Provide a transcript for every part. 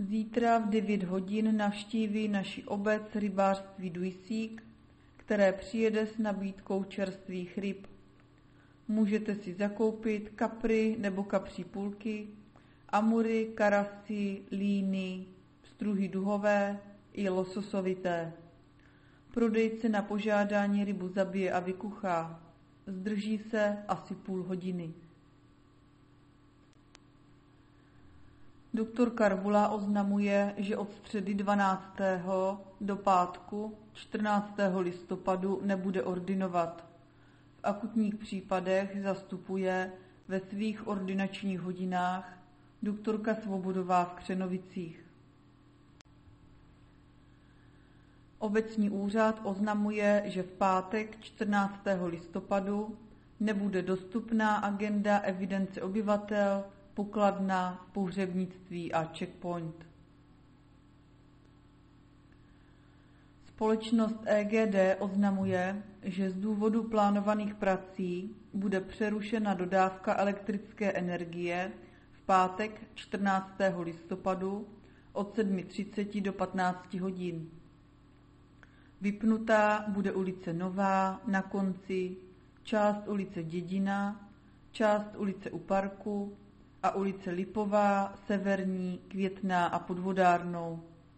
Zítra v 9 hodin navštíví naši obec rybářství Dujsík, které přijede s nabídkou čerstvých ryb. Můžete si zakoupit kapry nebo kapří půlky, amury, karasy, líny, pstruhy duhové i lososovité. Prodejce na požádání rybu zabije a vykuchá. Zdrží se asi půl hodiny. Doktor Karvula oznamuje, že od středy 12. do pátku 14. listopadu nebude ordinovat. V akutních případech zastupuje ve svých ordinačních hodinách doktorka Svobodová v Křenovicích. Obecní úřad oznamuje, že v pátek 14. listopadu nebude dostupná agenda evidence obyvatel, pokladna, pohřebnictví a checkpoint. Společnost EGD oznamuje, že z důvodu plánovaných prací bude přerušena dodávka elektrické energie v pátek 14. listopadu od 7:30 do 15 hodin. Vypnutá bude ulice Nová, Na Konci, část ulice Dědina, část ulice U parku a ulice Lipová, Severní, Květná a Pod vodárnou.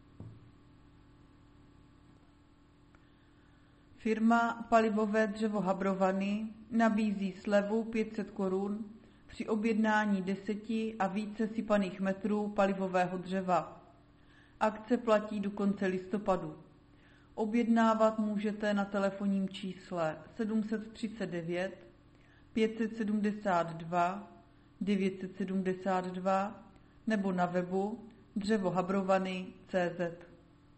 Firma Palivové dřevo Habrovany nabízí slevu 500 korun při objednání 10 a více sypaných metrů palivového dřeva. Akce platí do konce listopadu. Objednávat můžete na telefonním čísle 739 572 972 nebo na webu dřevohabrovany.cz.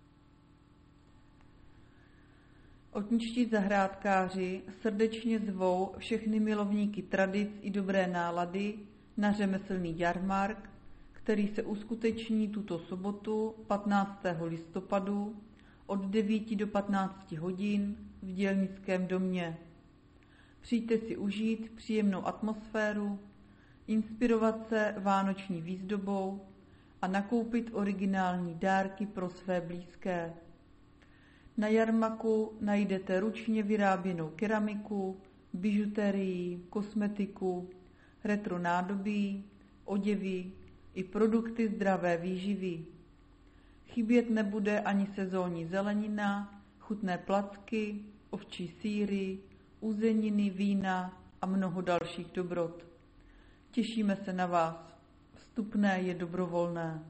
Otničtí zahrádkáři srdečně zvou všechny milovníky tradic i dobré nálady na řemeslný jarmark, který se uskuteční tuto sobotu 15. listopadu od 9 do 15 hodin v Dělnickém domě. Přijďte si užít příjemnou atmosféru, inspirovat se vánoční výzdobou a nakoupit originální dárky pro své blízké. Na jarmaku najdete ručně vyráběnou keramiku, bižuterii, kosmetiku, retro nádobí, oděvy i produkty zdravé výživy. Chybět nebude ani sezónní zelenina, chutné placky, ovčí sýry, uzeniny, vína a mnoho dalších dobrot. Těšíme se na vás. Vstupné je dobrovolné.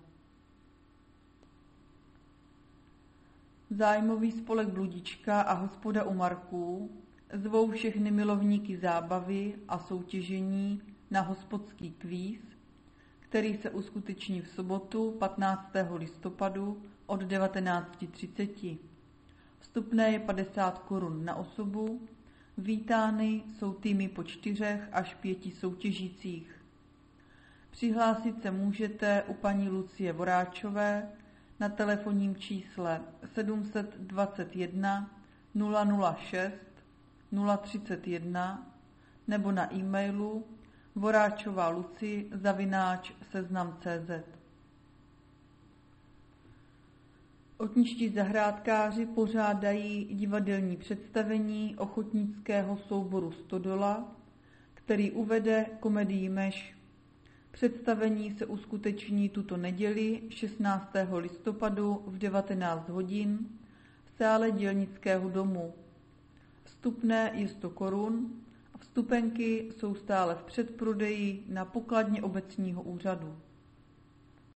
Zájmový spolek Bludička a hospoda u Marků zvou všechny milovníky zábavy a soutěžení na hospodský kvíz, který se uskuteční v sobotu 15. listopadu od 19:30. Vstupné je 50 korun na osobu. Vítány jsou týmy po 4 až 5 soutěžících. Přihlásit se můžete u paní Lucie Voráčové na telefonním čísle 721 006 031 nebo na e-mailu voráčovaluci@seznam.cz. Otničtí zahrádkáři pořádají divadelní představení ochotnického souboru Stodola, který uvede komedii Meš. Představení se uskuteční tuto neděli 16. listopadu v 19 hodin v sále Dělnického domu. Vstupné je 100 korun a vstupenky jsou stále v předprodeji na pokladně obecního úřadu.